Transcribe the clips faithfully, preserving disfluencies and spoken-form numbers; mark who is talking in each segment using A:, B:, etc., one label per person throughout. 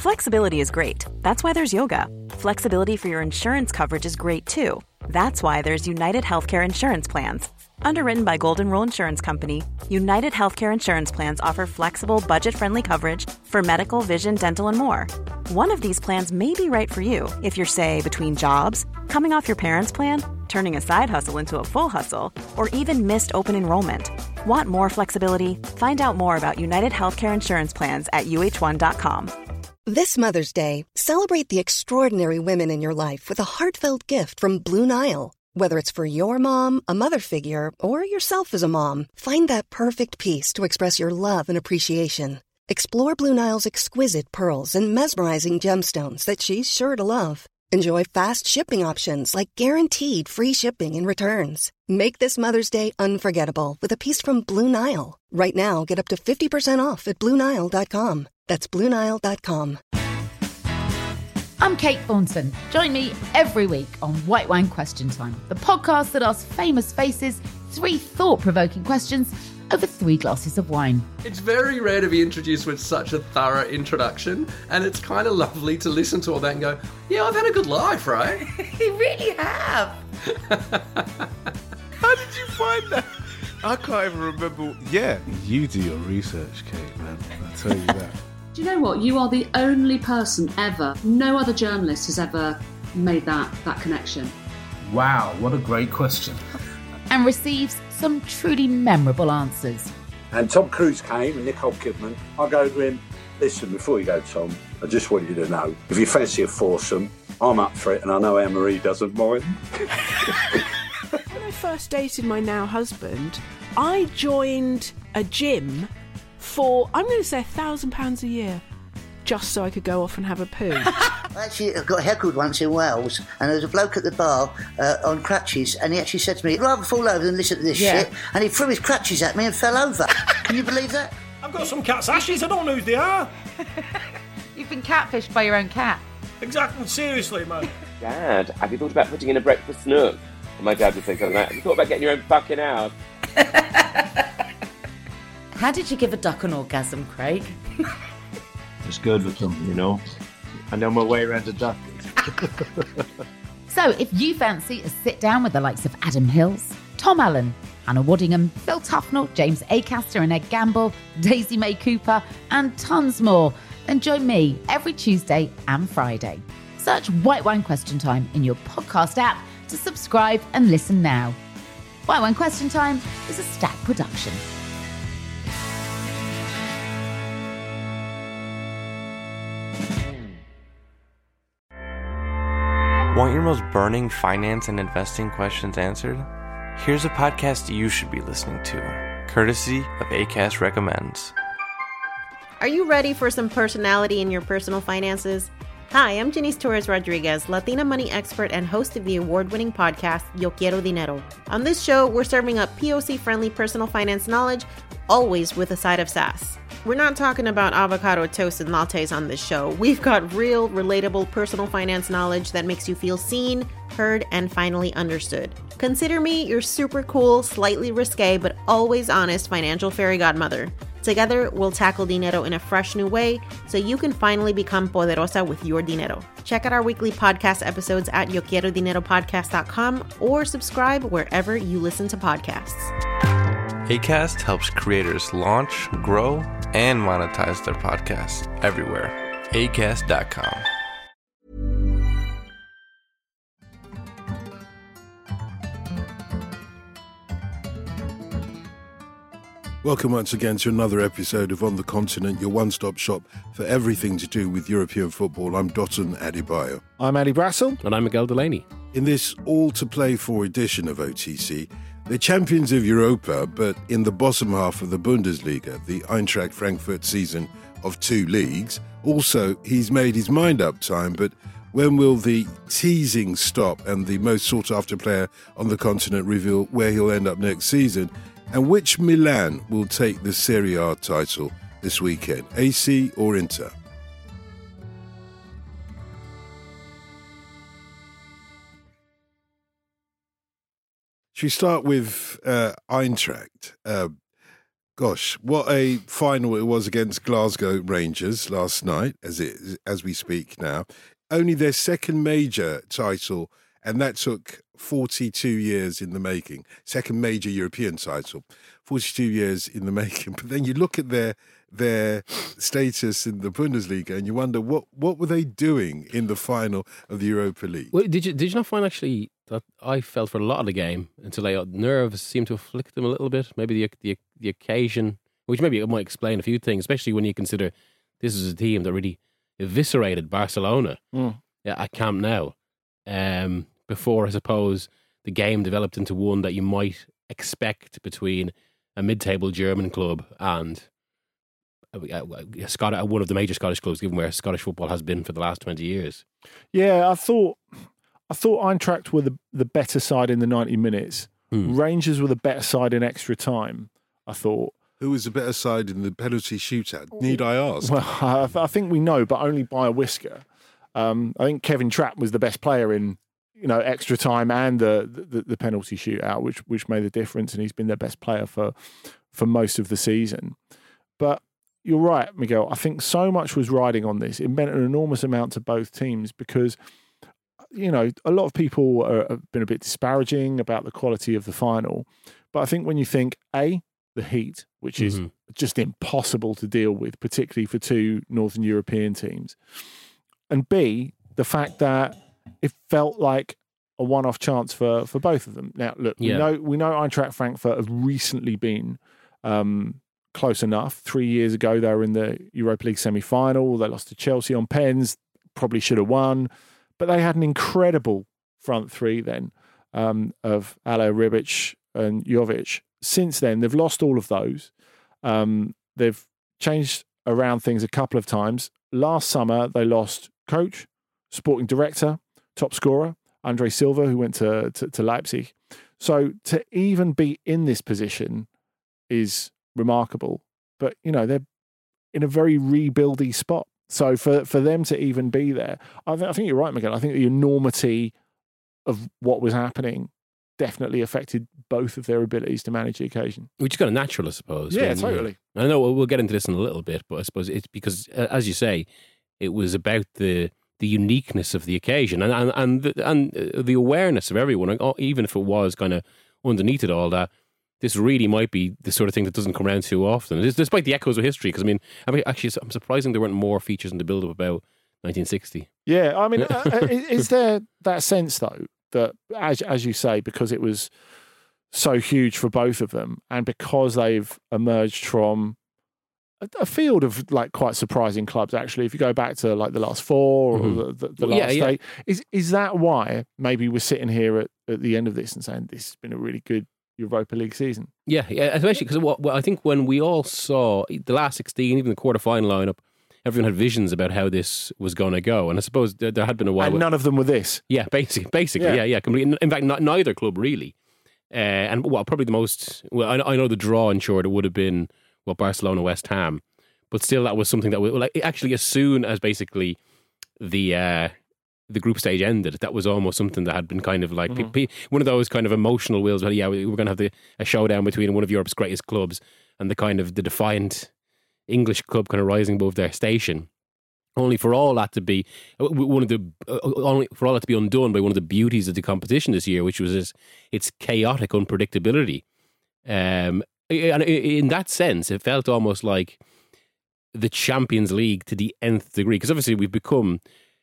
A: Flexibility is great. That's why there's yoga. Flexibility for your insurance coverage is great too. That's why there's United Healthcare Insurance Plans. Underwritten by Golden Rule Insurance Company, United Healthcare Insurance Plans offer flexible, budget-friendly coverage for medical, vision, dental, and more. One of these plans may be right for you if you're, say, between jobs, coming off your parents' plan, turning a side hustle into a full hustle, or even missed open enrollment. Want more flexibility? Find out more about United Healthcare Insurance Plans at U H one dot com.
B: This Mother's Day, celebrate the extraordinary women in your life with a heartfelt gift from Blue Nile. Whether it's for your mom, a mother figure, or yourself as a mom, find that perfect piece to express your love and appreciation. Explore Blue Nile's exquisite pearls and mesmerizing gemstones that she's sure to love. Enjoy fast shipping options like guaranteed free shipping and returns. Make this Mother's Day unforgettable with a piece from Blue Nile. Right now, get up to fifty percent off at Blue Nile dot com. That's Blue Nile dot com.
C: I'm Kate Thornton. Join me every week on White Wine Question Time, the podcast that asks famous faces three thought-provoking questions over three glasses of wine.
D: It's very rare to be introduced with such a thorough introduction, and it's kind of lovely to listen to all that and go, yeah, I've had a good life, right?
C: You really have.
E: How did you find that? I can't even remember. Yeah. You do your research, Kate, man. I'll tell you that.
F: Do you know what? You are the only person ever, no other journalist has ever made that, that connection.
G: Wow, what a great question.
C: And receives some truly memorable answers.
H: And Tom Cruise came and Nicole Kidman. I go to him, listen, before you go, Tom, I just want you to know, if you fancy a foursome, I'm up for it and I know Anne-Marie doesn't mind.
I: When I first dated my now husband, I joined a gym for, I'm going to say, a thousand pounds a year, just so I could go off and have a poo.
J: Actually, I got heckled once in Wales, and there was a bloke at the bar uh, on crutches, and he actually said to me, I'd rather fall over than listen to this
C: Yeah.
J: shit, and he threw his crutches at me and fell over. Can you believe that?
K: I've got some cat's ashes, I don't know who they are.
C: You've been catfished by your own cat.
K: Exactly, seriously, man.
L: Dad, have you thought about putting in a breakfast nook? And my dad would say something like, have you thought about getting your own fucking house?
C: How did you give a duck an orgasm, Craig?
G: It's good with them, you know. I know my way around a duck.
C: So if you fancy a sit down with the likes of Adam Hills, Tom Allen, Hannah Waddingham, Phil Tufnell, James Acaster and Ed Gamble, Daisy May Cooper, and tons more, then join me every Tuesday and Friday. Search White Wine Question Time in your podcast app to subscribe and listen now. White Wine Question Time is a Stack production.
M: Want your most burning finance and investing questions answered? Here's a podcast you should be listening to, courtesy of Acast Recommends.
N: Are you ready for some personality in your personal finances? Hi, I'm Janice Torres Rodriguez, Latina money expert and host of the award-winning podcast, Yo Quiero Dinero. On this show, we're serving up P O C-friendly personal finance knowledge, always with a side of sass. We're not talking about avocado toast and lattes on this show. We've got real, relatable personal finance knowledge that makes you feel seen, heard, and finally understood. Consider me your super cool, slightly risque, but always honest financial fairy godmother. Together, we'll tackle dinero in a fresh new way so you can finally become poderosa with your dinero. Check out our weekly podcast episodes at yo quiero dinero podcast dot com or subscribe wherever you listen to podcasts.
M: Acast helps creators launch, grow, and monetize their podcasts everywhere. acast dot com.
E: Welcome once again to another episode of On the Continent, your one-stop shop for everything to do with European football. I'm Dotun Adebayo.
O: I'm Addy Brassel. And I'm Miguel Delaney.
E: In this all-to-play-for edition of O T C, they're champions of Europa, but in the bottom half of the Bundesliga, the Eintracht Frankfurt season of two leagues. Also, he's made his mind up time, but when will the teasing stop and the most sought-after player on the continent reveal where he'll end up next season? And which Milan will take the Serie A title this weekend, A C or Inter? Should we start with uh, Eintracht? Uh, Gosh, what a final it was against Glasgow Rangers last night, as it as we speak now. Only their second major title, and that took forty-two years in the making. Second major European title, forty-two years in the making. But then you look at their their status in the Bundesliga, and you wonder what what were they doing in the final of the Europa League?
O: Well, did you did you not find actually that I felt for a lot of the game until I, nerves seemed to afflict them a little bit? Maybe the the the occasion, which maybe it might explain a few things, especially when you consider this is a team that really eviscerated Barcelona
P: mm.
O: at Camp Nou. Um, before, I suppose, the game developed into one that you might expect between a mid-table German club and a, a, a Scot- one of the major Scottish clubs, given where Scottish football has been for the last twenty years.
P: Yeah, I thought I thought Eintracht were the, the better side in the ninety minutes.
O: Hmm.
P: Rangers were the better side in extra time, I thought.
E: Who was the better side in the penalty shootout? Need I ask?
P: Well, I, I think we know, but only by a whisker. Um, I think Kevin Trapp was the best player in, you know, extra time and the, the the penalty shootout, which which made the difference, and he's been their best player for for most of the season. But you're right, Miguel. I think so much was riding on this. It meant an enormous amount to both teams because, you know, a lot of people are, have been a bit disparaging about the quality of the final. But I think when you think, A, the heat, which is
O: Mm-hmm.
P: just impossible to deal with, particularly for two Northern European teams, and B, the fact that it felt like a one-off chance for, for both of them. Now, look,
O: Yeah.
P: we know we know Eintracht Frankfurt have recently been um, close enough. Three years ago, they were in the Europa League semi-final. They lost to Chelsea on pens. Probably should have won. But they had an incredible front three then um, of Alo Ribic and Jovic. Since then, they've lost all of those. Um, they've changed around things a couple of times. Last summer, they lost coach, sporting director, top scorer, Andre Silva, who went to, to, to Leipzig. So to even be in this position is remarkable. But, you know, they're in a very rebuildy spot. So for, for them to even be there, I, th- I think you're right, Miguel. I think the enormity of what was happening definitely affected both of their abilities to manage the occasion.
O: Which is kind of natural, I suppose.
P: Yeah,
O: when,
P: totally.
O: I know we'll get into this in a little bit, but I suppose it's because, uh, as you say, it was about the the uniqueness of the occasion and and and the, and the awareness of everyone, even if it was kind of underneath it all, that this really might be the sort of thing that doesn't come around too often, despite the echoes of history. Because I mean, I mean, actually, I'm surprised there weren't more features in the build-up about nineteen sixty.
P: Yeah, I mean, uh, is there that sense though that, as as you say, because it was so huge for both of them, and because they've emerged from a, a field of like quite surprising clubs, actually, if you go back to like the last four
O: Mm-hmm.
P: or the, the, the
O: Well, yeah,
P: last
O: yeah.
P: eight, is is that why maybe we're sitting here at, at the end of this and saying this has been a really good Europa League season?
O: Yeah, yeah, especially because what, what I think when we all saw the last sixteen, even the quarter-final lineup, everyone had visions about how this was going to go, and I suppose there, there had been a while.
P: And none of them were this.
O: Yeah, basically, basically,
P: Yeah.
O: yeah, yeah, completely. In fact, not, neither club really. Uh, and well, probably the most. Well, I, I know the draw ensured it would have been well Barcelona West Ham, but still, that was something that was like actually as soon as basically the uh, the group stage ended, that was almost something that had been kind of like
P: Mhm.
O: pe- pe- one of those kind of emotional wheels. Well, yeah, we- we're going to have the, a showdown between one of Europe's greatest clubs and the kind of the defiant English club kind of rising above their station. Only for all that to be one of the uh, only for all that to be undone by one of the beauties of the competition this year, which was its, its chaotic unpredictability. Um, and in that sense, it felt almost like the Champions League to the nth degree, because obviously we've become.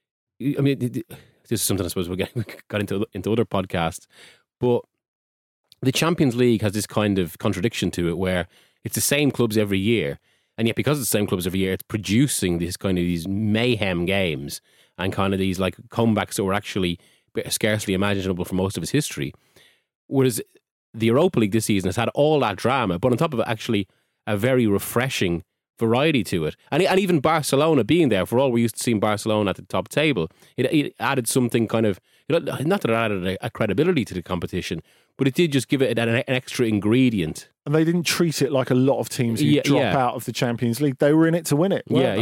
O: I mean, this is something I suppose we'll get got into into other podcasts, but the Champions League has this kind of contradiction to it, where it's the same clubs every year. And yet, because it's the same clubs every year, it's producing this kind of these mayhem games and kind of these like comebacks that were actually scarcely imaginable for most of its history. Whereas the Europa League this season has had all that drama, but on top of it, actually a very refreshing variety to it. And, and even Barcelona being there, for all we're used to seeing Barcelona at the top table, it, it added something kind of, not that it added a, a credibility to the competition, but it did just give it an, an extra ingredient.
P: And they didn't treat it like a lot of teams who
O: Yeah,
P: drop
O: yeah.
P: out of the Champions League. They were in it to win it. weren't
O: Yeah,
P: they?
O: yeah.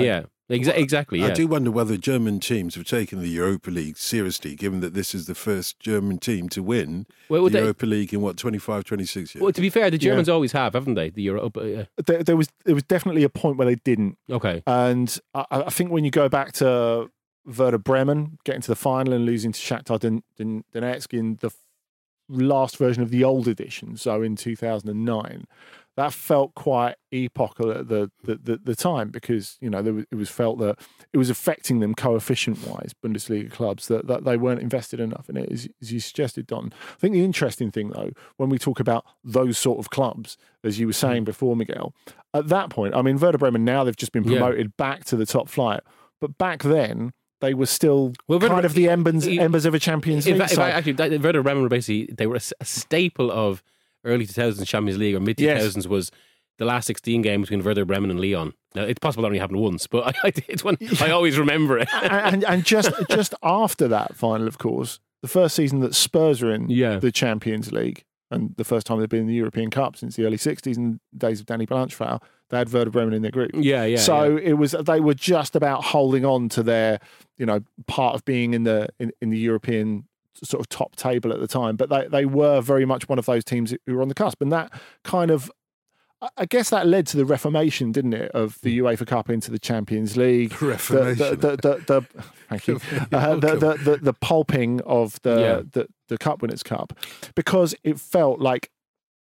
O: Exa- exactly, yeah.
E: I do wonder whether German teams have taken the Europa League seriously, given that this is the first German team to win
O: well,
E: the
O: they,
E: Europa League in, what, twenty-five, twenty-six years?
O: Well, to be fair, the Germans
P: yeah.
O: always have, haven't they? The Europa. Yeah.
P: There, there was there was definitely a point where they didn't.
O: Okay.
P: And I, I think when you go back to Werder Bremen, getting to the final and losing to Shakhtar Don- Don- Donetsk in the last version of the old edition, so in two thousand nine, that felt quite epochal at the, the, the, the time because, you know, there was, it was felt that it was affecting them coefficient-wise, Bundesliga clubs, that, that they weren't invested enough in it, as, as you suggested, Don. I think the interesting thing, though, when we talk about those sort of clubs, as you were saying before, Miguel, at that point, I mean, Werder Bremen, now they've just been promoted yeah. back to the top flight, but back then, they were still well, kind Werder, of the embers, he, embers of a Champions League.
O: Fact, I, actually, that, Werder Bremen were basically, they were a, a staple of early two thousands Champions League or mid two thousands yes. was the last sixteen game between Werder Bremen and Lyon. Now, it's possible that only happened once, but I, I, it's one, yeah. I always remember it.
P: and, and, and just just after that final, of course, the first season that Spurs were in yeah. the Champions League and the first time they've been in the European Cup since the early sixties and days of Danny Blanchflower, they had Werder Bremen in their group.
O: Yeah, yeah.
P: So
O: yeah.
P: it was they were just about holding on to their, you know, part of being in the in, in the European sort of top table at the time, but they, they were very much one of those teams who were on the cusp. And that kind of, I guess that led to the reformation, didn't it, of the UEFA Cup into the Champions League.
E: Reformation.
P: The, the, the, the, the, thank you. Uh, the, the, the, the pulping of the, yeah. the, the Cup Winners' Cup, because it felt like,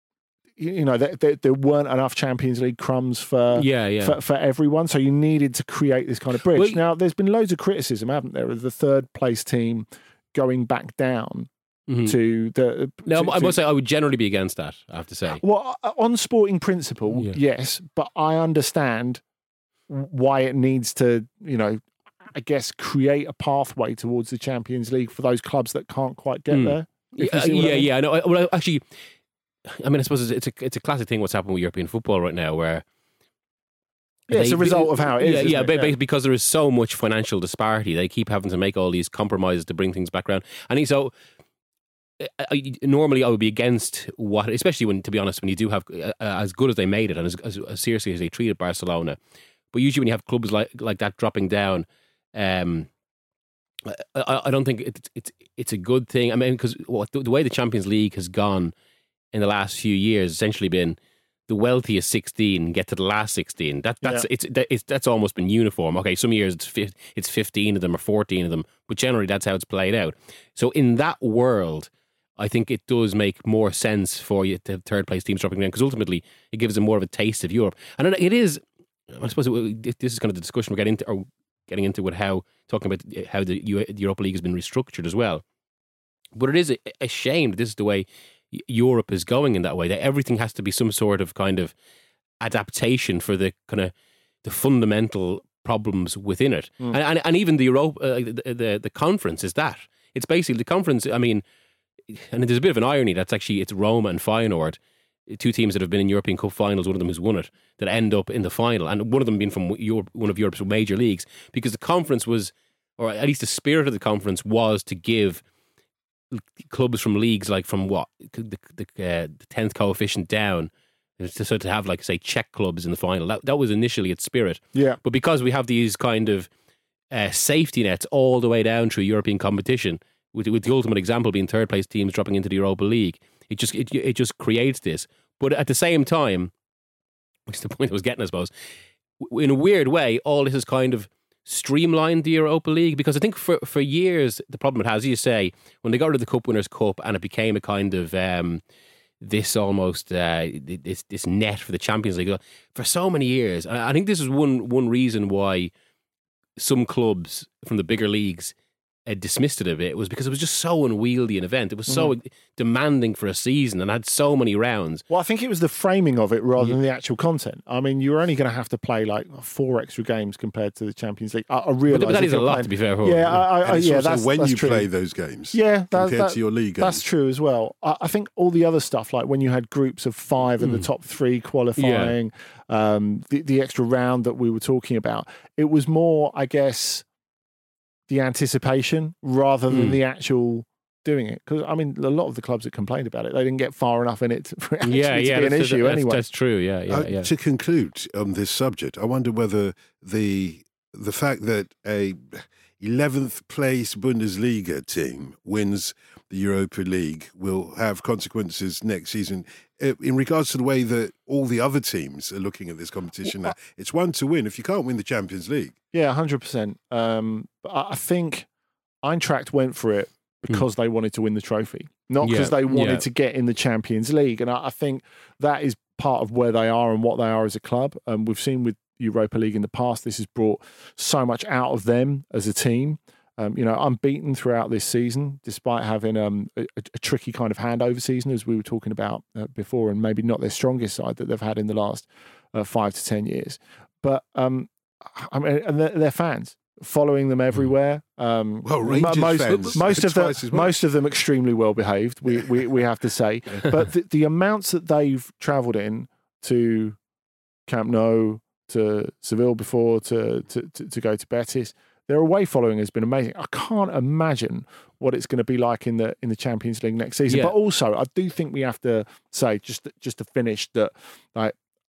P: you know, there, there, there weren't enough Champions League crumbs for,
O: yeah, yeah.
P: for for everyone, so you needed to create this kind of bridge.
O: Well,
P: now, there's been loads of criticism, haven't there, of the third place team going back down mm-hmm. to the...
O: No,
P: to,
O: I must say, I would generally be against that, I have to say.
P: Well, on sporting principle, yeah. yes, but I understand why it needs to, you know, I guess, create a pathway towards the Champions League for those clubs that can't quite get mm. there.
O: Yeah, yeah, I mean. yeah. No, I, well, actually, I mean, I suppose it's a, it's a classic thing what's happening with European football right now, where
P: yeah, it's
O: they,
P: a result of how it is.
O: Yeah, yeah,
P: it?
O: yeah, because there is so much financial disparity, they keep having to make all these compromises to bring things back around. And so, I, normally, I would be against what, especially when, to be honest, when you do have uh, as good as they made it and as, as, as seriously as they treated Barcelona. But usually, when you have clubs like like that dropping down, um, I, I don't think it's it's it's a good thing. I mean, because what the, the way the Champions League has gone in the last few years, essentially been the wealthiest sixteen get to the last sixteen. That that's yeah. it's, that, it's that's almost been uniform. Okay, some years it's fi- it's fifteen of them or fourteen of them, but generally that's how it's played out. So in that world, I think it does make more sense for you to have third place teams dropping down, because ultimately it gives them more of a taste of Europe. And it is, I suppose, it, this is kind of the discussion we're getting into, or getting into with how talking about how the, U, the Europa League has been restructured as well. But it is a, a shame that this is the way Europe is going in that way, that everything has to be some sort of kind of adaptation for the kind of the fundamental problems within it. Mm. And, and and even the Europe, uh, the, the the conference is that. It's basically the conference, I mean, and there's a bit of an irony, that's actually, it's Roma and Feyenoord, two teams that have been in European Cup finals, one of them has won it, that end up in the final, and one of them being from Europe, one of Europe's major leagues, because the conference was, or at least the spirit of the conference was to give clubs from leagues like from what the the, uh, the tenth coefficient down, to sort of have, like, say, Czech clubs in the final. That that was initially its spirit.
P: Yeah.
O: But because we have these kind of uh, safety nets all the way down through European competition, with with the ultimate example being third place teams dropping into the Europa League, it just it it just creates this. But at the same time, which is the point I was getting, I suppose, in a weird way, all this is kind of streamlined the Europa League, because I think for, for years the problem it has, as you say, when they got rid of the Cup Winners' Cup and it became a kind of um, this almost uh, this this net for the Champions League for so many years. I think this is one one reason why some clubs from the bigger leagues uh, dismissed it a bit, was because it was just so unwieldy an event. It was so mm-hmm. demanding for a season and had so many rounds.
P: Well, I think it was the framing of it rather yeah. than the actual content. I mean, you were only going to have to play like four extra games compared to the Champions League. I, I realise
O: but that is a lot,
P: playing,
O: to be fair.
P: Yeah, yeah, I, I, yeah
E: also
P: that's
E: when
P: that's
E: you
P: true.
E: play those games.
P: Yeah, that,
E: compared
P: that,
E: to your league games.
P: That's true as well. I, I think all the other stuff, like when you had groups of five and mm. the top three qualifying, yeah. um, the, the extra round that we were talking about, it was more, I guess, the anticipation rather than mm. the actual doing it. Because, I mean, a lot of the clubs that complained about it, they didn't get far enough in it for it actually
O: yeah, yeah,
P: to be an issue
O: that's,
P: anyway.
O: That's true, yeah. yeah,
E: uh,
O: yeah.
E: To conclude on this subject, I wonder whether the the fact that a eleventh place Bundesliga team wins the Europa League will have consequences next season in regards to the way that all the other teams are looking at this competition now. It's one to win if you can't win the Champions League.
P: Yeah, one hundred percent. Um, but I think Eintracht went for it because mm. they wanted to win the trophy, not because yeah, they wanted yeah. to get in the Champions League. And I, I think that is part of where they are and what they are as a club. Um, we've seen with Europa League in the past, this has brought so much out of them as a team. Um, you know, unbeaten throughout this season, despite having um, a, a tricky kind of handover season, as we were talking about uh, before, and maybe not their strongest side that they've had in the last uh, five to ten years. But um, I mean, and they're, they're fans following them everywhere. Um,
E: well, Rangers
P: most,
E: fans,
P: most of them,
E: well.
P: most of them extremely well behaved. We we we have to say, but the, the amounts that they've travelled in to Camp Nou, to Seville before, to to to, to go to Betis. Their away following has been amazing. I can't imagine what it's going to be like in the in the Champions League next season. Yeah. But also, I do think we have to say, just just to finish, that like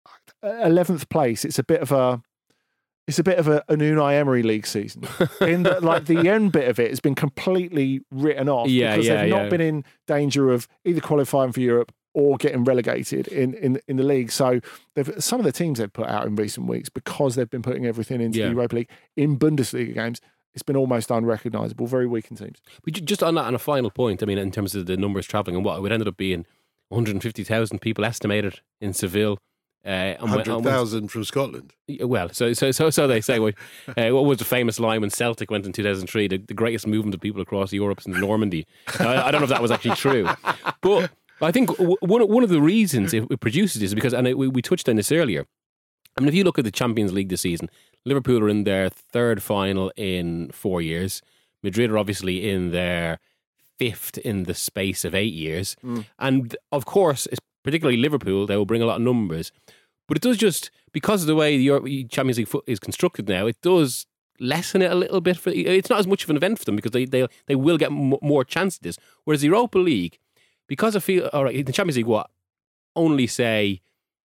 P: eleventh place, it's a bit of a it's a bit of a, an Unai Emery League season. In that, like the end bit of it has been completely written off
O: yeah,
P: because
O: yeah,
P: they've not
O: yeah.
P: been in danger of either qualifying for Europe or getting relegated in, in, in the league. So they've, some of the teams they've put out in recent weeks, because they've been putting everything into
O: yeah.
P: the Europa League, in Bundesliga games, it's been almost unrecognisable, very weakened teams.
O: But just on that, on a final point, I mean, in terms of the numbers travelling and what, it would ended up being one hundred fifty thousand people estimated in Seville. Uh,
E: one hundred thousand from Scotland.
O: Well, so so so so they say. uh, what was the famous line when Celtic went in two thousand three? The, the greatest movement of people across Europe is in Normandy. I, I don't know if that was actually true, but I think one one of the reasons it produces this is because, and we, we touched on this earlier. I mean, if you look at the Champions League this season, Liverpool are in their third final in four years. Madrid are obviously in their fifth in the space of eight years, mm. and of course, particularly Liverpool, they will bring a lot of numbers. But it does just, because of the way the Champions League is constructed now, it does lessen it a little bit. For it's not as much of an event for them because they they they will get m- more chances. Whereas the Europa League, because I feel, all right, in the Champions League, what, only say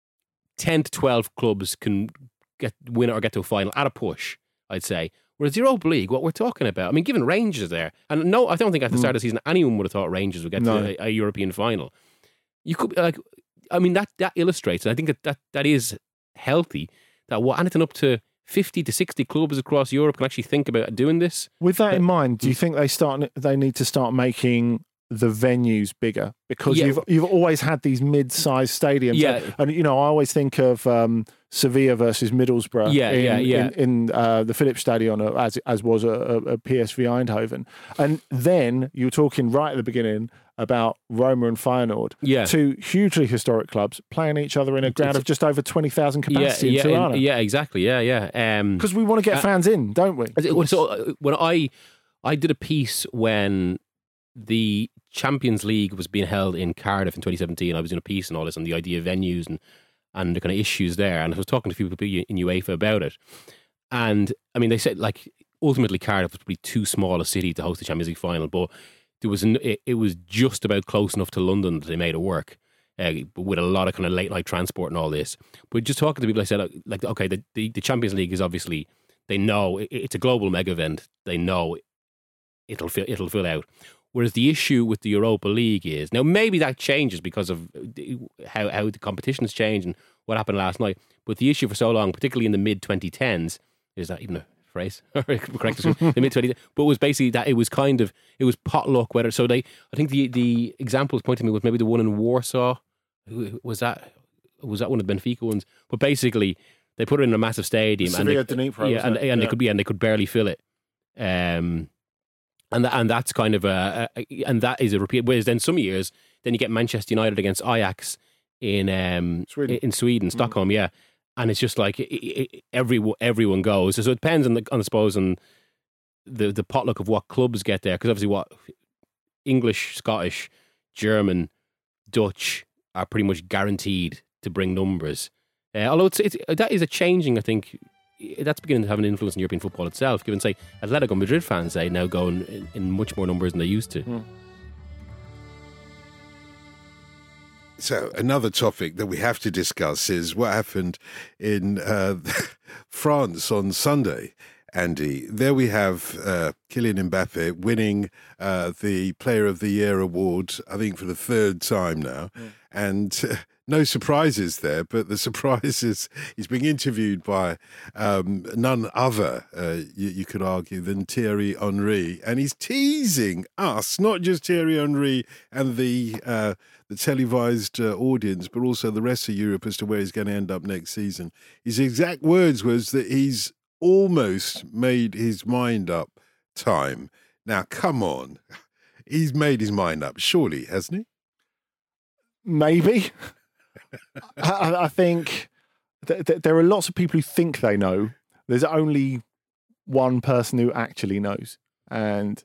O: ten to twelve clubs can get win or get to a final at a push, I'd say. Whereas the Europa League, what we're talking about, I mean, given Rangers there, and no, I don't think at the start mm. of the season anyone would have thought Rangers would get no. to a, a European final. You could, like, I mean, that, that illustrates, and I think that, that that is healthy, that what, anything up to fifty to sixty clubs across Europe can actually think about doing this.
P: With that in mind, do you think they start? They need to start making the venues bigger, because yeah. you've you've always had these mid-sized stadiums.
O: Yeah.
P: And, you know, I always think of um, Sevilla versus Middlesbrough
O: yeah,
P: in,
O: yeah, yeah.
P: in, in uh, the Philips Stadion, as as was a, a P S V Eindhoven. And then you were talking right at the beginning about Roma and Feyenoord,
O: yeah.
P: two hugely historic clubs playing each other in a ground of just over twenty thousand capacity
O: yeah,
P: in
O: yeah,
P: Tirana.
O: Yeah, exactly. Yeah, yeah.
P: Because um, we want to get uh, fans in, don't we?
O: So uh, when I I did a piece when the Champions League was being held in Cardiff in twenty seventeen. I was doing a piece and all this on the idea of venues and, and the kind of issues there. And I was talking to a few people in UEFA about it. And I mean, they said, like, ultimately Cardiff was probably too small a city to host the Champions League final, but there was an, it, it was just about close enough to London that they made it work, uh, with a lot of kind of late night transport and all this. But just talking to people, I said, like, okay, the, the, the Champions League is obviously, they know it, it's a global mega event. They know it'll fill, it'll fill out. Whereas the issue with the Europa League is, now maybe that changes because of how, how the competition has changed and what happened last night. But the issue for so long, particularly in the mid twenty tens, is that even a phrase? Correct, the mid twenty tens. But it was basically that it was kind of, it was potluck. Whether so they, I think the the examples pointing me was maybe the one in Warsaw. Was that was that one of the Benfica ones? But basically, they put it in a massive stadium, and they,
P: Dnipro,
O: yeah, and, and
P: yeah.
O: they could be, and they could barely fill it. Um. And that, and that's kind of a, a and that is a repeat. Whereas then some years, then you get Manchester United against Ajax in um
P: Sweden.
O: in Sweden, mm. Stockholm, yeah. And it's just like it, it, everyone everyone goes. So, so it depends on the on I suppose on the the potluck of what clubs get there, because obviously what English, Scottish, German, Dutch are pretty much guaranteed to bring numbers. Uh, although it's, it's that is a changing, I think. That's beginning to have an influence in European football itself, given, say, Atletico Madrid fans, say, now go in, in much more numbers than they used to.
P: Mm.
E: So another topic that we have to discuss is what happened in uh, France on Sunday. Andy, there we have uh, Kylian Mbappe winning uh, the Player of the Year award, I think for the third time now. Mm. And uh, no surprises there, but the surprise is he's being interviewed by um, none other, uh, you, you could argue, than Thierry Henry. And he's teasing us, not just Thierry Henry and the uh, the televised uh, audience, but also the rest of Europe as to where he's going to end up next season. His exact words was that he's almost made his mind up time. Now, come on. He's made his mind up, surely, hasn't he?
P: Maybe. I, I think th- th- there are lots of people who think they know. There's only one person who actually knows. And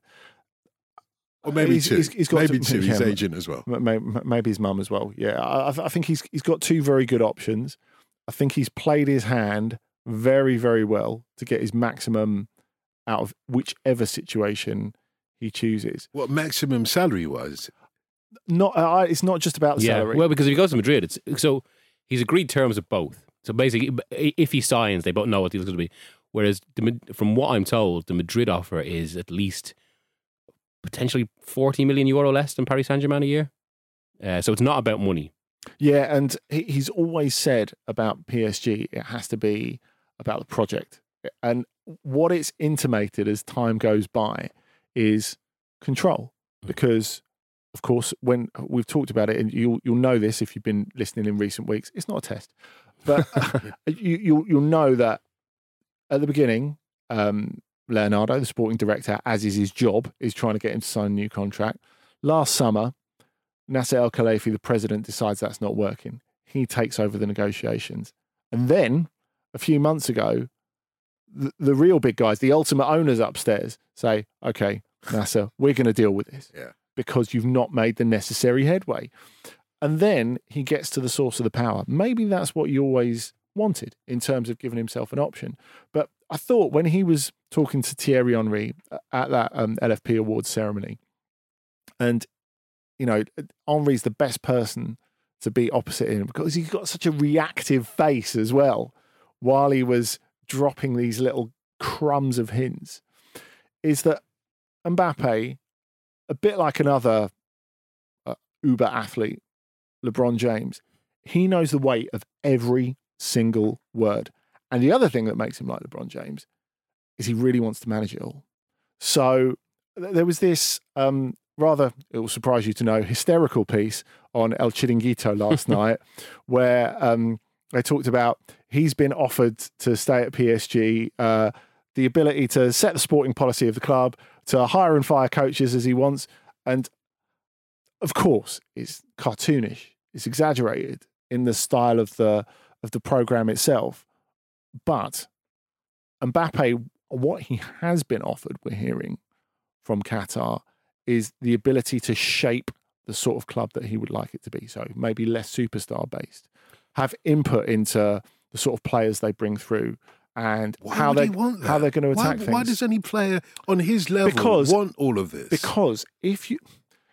E: or maybe
P: he's,
E: two.
P: He's, he's got
E: maybe
P: to,
E: two. His
P: yeah,
E: agent as well.
P: Maybe, maybe his mum as well. Yeah, I, I think he's he's got two very good options. I think he's played his hand very, very well to get his maximum out of whichever situation he chooses.
E: What maximum salary was?
P: Not, uh, it's not just about the
O: yeah,
P: salary.
O: Well, because if he goes to Madrid, it's so he's agreed terms of both. So basically, if he signs, they both know what the deal's going to be. Whereas, the, from what I'm told, the Madrid offer is at least potentially forty million euro less than Paris Saint-Germain a year. Uh, so it's not about money.
P: Yeah, and he, he's always said about P S G, it has to be about the project. And what it's intimated as time goes by is control. Because, of course, when we've talked about it, and you'll, you'll know this if you've been listening in recent weeks, it's not a test. But you, you'll, you'll know that at the beginning, um, Leonardo, the sporting director, as is his job, is trying to get him to sign a new contract. Last summer, Nasser El-Khelaifi, the president, decides that's not working. He takes over the negotiations. And then, a few months ago, the, the real big guys, the ultimate owners upstairs, say, okay, Nasser, we're going to deal with this.
E: Yeah.
P: Because you've not made the necessary headway. And then he gets to the source of the power. Maybe that's what he always wanted in terms of giving himself an option. But I thought when he was talking to Thierry Henry at that um, L F P Awards ceremony, and, you know, Henry's the best person to be opposite him because he's got such a reactive face as well while he was dropping these little crumbs of hints, is that Mbappe, a bit like another uh, uber athlete, LeBron James, he knows the weight of every single word. And the other thing that makes him like LeBron James is he really wants to manage it all. So th- there was this um, rather, it will surprise you to know, hysterical piece on El Chiringuito last night where um, they talked about he's been offered to stay at P S G, uh, the ability to set the sporting policy of the club, to hire and fire coaches as he wants. And of course, it's cartoonish. It's exaggerated in the style of the of the program itself. But Mbappe, what he has been offered, we're hearing from Qatar, is the ability to shape the sort of club that he would like it to be. So maybe less superstar based, have input into the sort of players they bring through, and
E: why
P: how
E: would
P: they
E: he want that?
P: how they're going to attack
E: why,
P: things.
E: Why does any player on his level
P: because,
E: want all of this?
P: Because if you,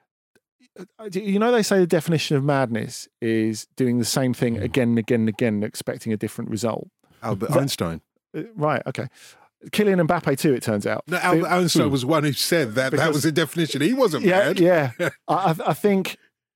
P: you know, they say the definition of madness is doing the same thing again and again and again, expecting a different result.
E: Albert
P: that,
E: Einstein.
P: Right. Okay. Kylian Mbappe too, it turns out.
E: No, Albert
P: it,
E: Einstein was one who said that because, that was the definition. He wasn't
P: yeah,
E: mad.
P: Yeah. I, I think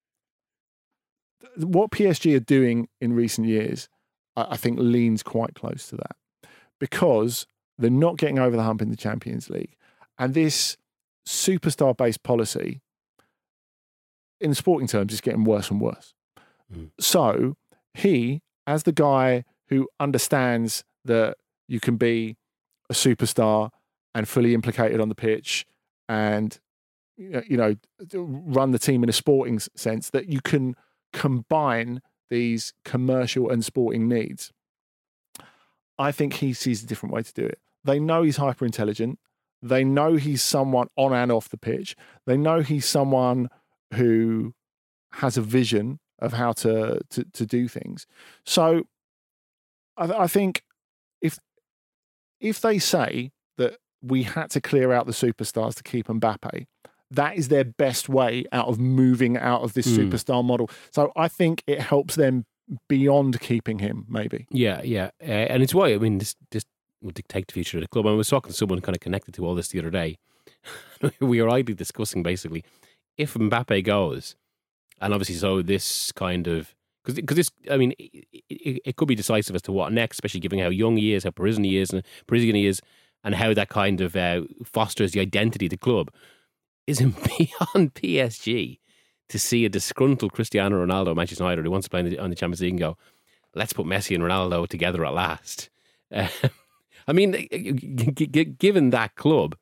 P: what P S G are doing in recent years, I, I think leans quite close to that because they're not getting over the hump in the Champions League. And this superstar-based policy, in sporting terms, is getting worse and worse. Mm. So he, as the guy who understands that you can be a superstar and fully implicated on the pitch and, you know, run the team in a sporting sense, that you can combine these commercial and sporting needs. I think he sees a different way to do it. They know he's hyper intelligent. They know he's someone on and off the pitch. They know he's someone who has a vision of how to to, to do things. So I, I think if if they say that we had to clear out the superstars to keep Mbappe, that is their best way out of moving out of this
O: Mm.
P: superstar model. So I think it helps them beyond keeping him, maybe.
O: Yeah, yeah. Uh, and it's why, I mean, this, this will dictate the future of the club. I was talking to someone kind of connected to all this the other day. We were idly discussing, basically, if Mbappe goes, and obviously so this kind of, because this, I mean, it, it, it could be decisive as to what next, especially given how young he is, how Parisian he is, and Parisian he is, and how that kind of uh, fosters the identity of the club. Is it beyond P S G to see a disgruntled Cristiano Ronaldo at Manchester United who wants to play on the, on the Champions League and go, let's put Messi and Ronaldo together at last? Uh, I mean, g- g- given that club,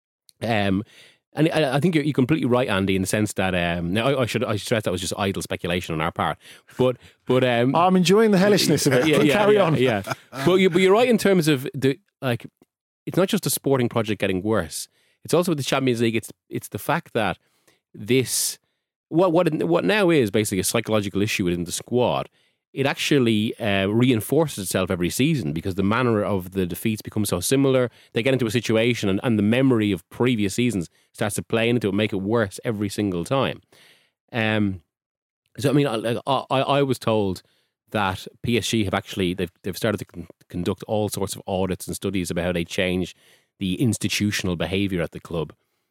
O: um, and I, I think you're, you're completely right, Andy, in the sense that um, now I, I should I should stress that was just idle speculation on our part, but but um,
P: I'm enjoying the hellishness of it.
O: Yeah, yeah,
P: Carry
O: yeah,
P: on.
O: Yeah, but you but you're right in terms of the like. It's not just a sporting project getting worse. It's also with the Champions League. It's it's the fact that this what what what now is basically a psychological issue within the squad. It actually uh, reinforces itself every season because the manner of the defeats becomes so similar. They get into a situation, and, and the memory of previous seasons starts to play into it, make it worse every single time. Um, so I mean, I, I, I was told that P S G have actually they've they've started to con- conduct all sorts of audits and studies about how they change the institutional behaviour at the club.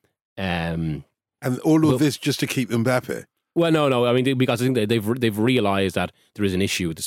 O: Um,
E: and all of
O: well,
E: this just to keep Mbappe.
O: Well, no, no. I mean, because I think they, they've they've realised that there is an issue with this.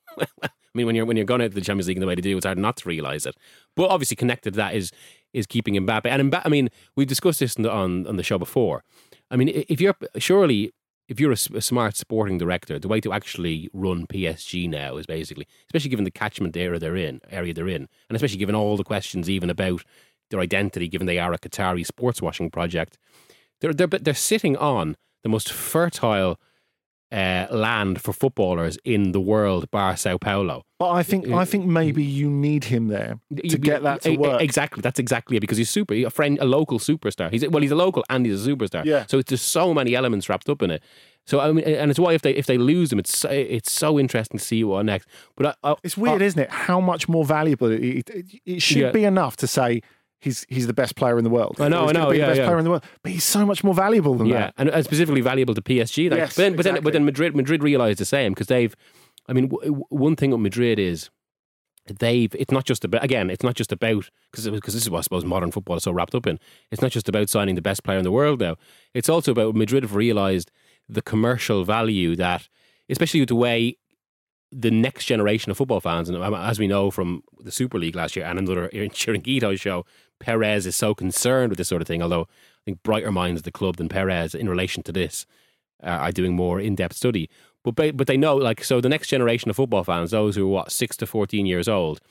O: I mean, when you're when you're going out to the Champions League in the way they do, it's hard not to realise it. But obviously, connected to that is is keeping Mbappe. And Mbappe, I mean, we've discussed this on the, on, on the show before. I mean, if you're surely if you're a, a smart sporting director, the way to actually run P S G now is basically, especially given the catchment area they're in, area they're in, and especially given all the questions even about their identity, given they are a Qatari sports washing project, they're they're they're sitting on the most fertile uh, land for footballers in the world, bar Sao Paulo.
P: But I think I think maybe you need him there to get that to work.
O: Exactly, that's exactly it, because he's super, a friend, a local superstar. He's well, he's a local and he's a superstar.
P: Yeah.
O: So it's, there's so many elements wrapped up in it. So I mean, and it's why if they if they lose him, it's so, it's so interesting to see what next. But I, I,
P: it's weird,
O: I,
P: isn't it? How much more valuable it, it, it should
O: Yeah.
P: be enough to say. He's he's the best player in the world.
O: I know,
P: He's
O: I
P: gonna
O: know,
P: be
O: yeah,
P: the best
O: yeah.
P: player in the world, but he's so much more valuable than
O: yeah,
P: that.
O: and, and specifically valuable to P S G. Like,
P: Yes,
O: but then, but then,
P: exactly.
O: but then Madrid, Madrid realised the same because they've. I mean, w- one thing with Madrid is they've. It's not just about again. It's not just about because because this is what I suppose modern football is so wrapped up in. It's not just about signing the best player in the world now. It's also about Madrid have realised the commercial value that, especially with the way the next generation of football fans, and as we know from the Super League last year and another Chiringuito show, Perez is so concerned with this sort of thing, although I think brighter minds at the club than Perez in relation to this uh, are doing more in-depth study. But ba- but they know, like, so the next generation of football fans, those who are, what, six to fourteen years old,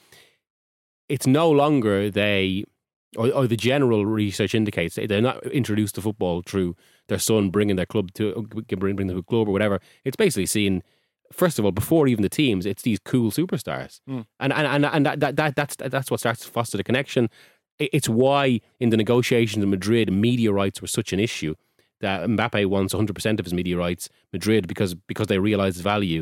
O: it's no longer they, or, or the general research indicates that they're not introduced to football through their son bringing their club to, bring, bring them to a club or whatever. It's basically seen, first of all, before even the teams, it's these cool superstars.
P: Mm.
O: And and and, and that, that, that that's that's what starts to foster the connection. It's why in the negotiations in Madrid, media rights were such an issue that Mbappe wants one hundred percent of his media rights. Madrid, because because they realise his value,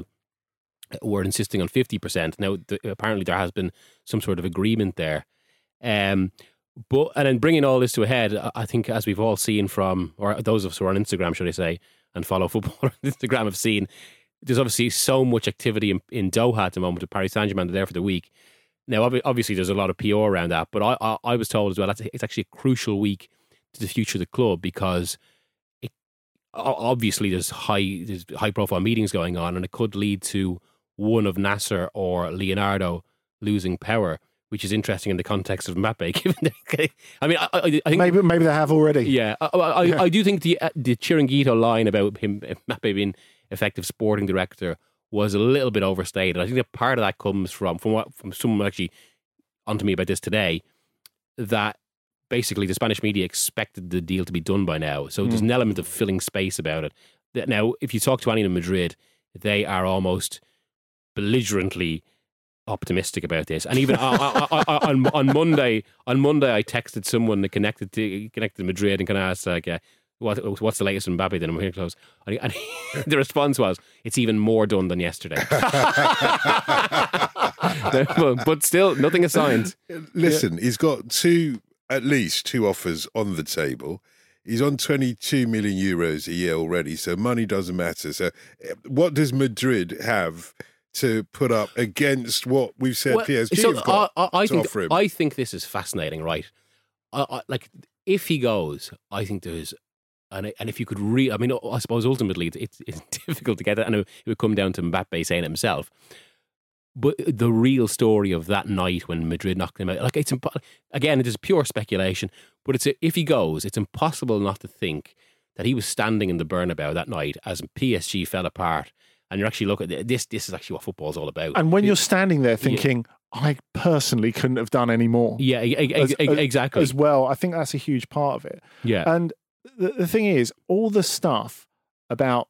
O: were insisting on fifty percent. Now, the, apparently there has been some sort of agreement there. Um, but and then bringing all this to a head, I think as we've all seen from, or those of us who are on Instagram, should I say, and follow football on Instagram have seen, there's obviously so much activity in, in Doha at the moment with Paris Saint-Germain. They're there for the week. Now, obviously, there's a lot of P R around that, but I, I, I was told as well that's it's actually a crucial week to the future of the club because it, obviously there's high there's high profile meetings going on, and it could lead to one of Nasser or Leonardo losing power, which is interesting in the context of Mbappe. Given the, I mean, I, I, I think
P: maybe maybe they have already.
O: Yeah, I, I,
P: Yeah.
O: I do think the uh, the Chiringuito line about him Mbappe being effective sporting director was a little bit overstated. I think that part of that comes from from what from someone actually onto me about this today, that basically the Spanish media expected the deal to be done by now. So there's
P: Mm.
O: an element of filling space about it. That now, if you talk to anyone in Madrid, they are almost belligerently optimistic about this. And even I, I, I, on on Monday, on Monday, I texted someone that connected to connected to Madrid and kind of asked like, uh, "What what's the latest in Mbappe?" Then I'm here close, and, he, and he, the response was, "It's even more done than yesterday." but, but still, nothing is signed.
E: Listen, he's got two, at least two offers on the table. He's on twenty-two million euros a year already, so money doesn't matter. So what does Madrid have to put up against what we've said
O: Well,
E: P S G
O: so
E: have got
O: I, I, I
E: to
O: think
E: offer him?
O: I think this is fascinating, right? I, I, like, if he goes, I think there's, and and if you could re, I mean, I suppose ultimately it's, it's, it's difficult to get it, and it would come down to Mbappe saying it himself. But the real story of that night when Madrid knocked him out, like it's impo- again, it is pure speculation. But it's a, if he goes, it's impossible not to think that he was standing in the Bernabeu that night as P S G fell apart. And you're actually looking at this. This is actually what football's all about.
P: And when you're standing there thinking, yeah. I personally couldn't have done any more.
O: Yeah, ex-
P: as,
O: exactly.
P: As well, I think that's a huge part of it.
O: Yeah.
P: And the, the thing is, all the stuff about